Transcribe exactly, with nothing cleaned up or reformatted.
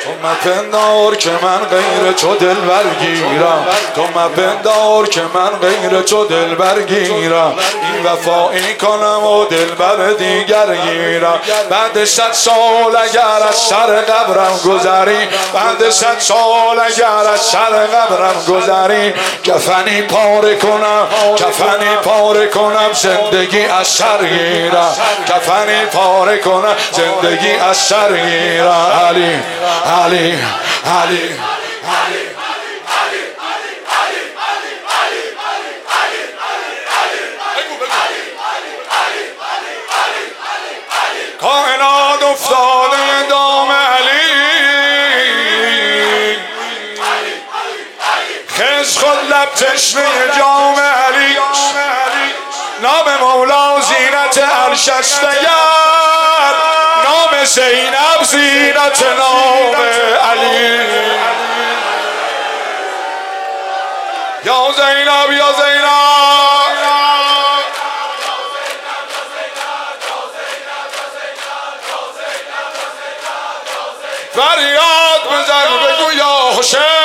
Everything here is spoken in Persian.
تو مپندار که من غیر تو دل برگیرم، تو مپندار که من غیر تو دل برگیرم، این وفایی کنم و دل بر دیگر گیرم. بعد صد سال اگر از سر قبرم گذری، بعد صد سال اگر از سر قبرم گذری، کفنی پاره کنم، کفنی پاره کنم، زندگی از سر گیرم، کفنی پاره کنم، زندگی از سر گیرم. علی علی علی کائنات افتاده دام علی، خز خود لب تشنه جام علی، نام مولا زینت عرش است اگر، نام زینب زینت نام علی. یا زینب یا زینب فریاد بزن بگو یا حسین.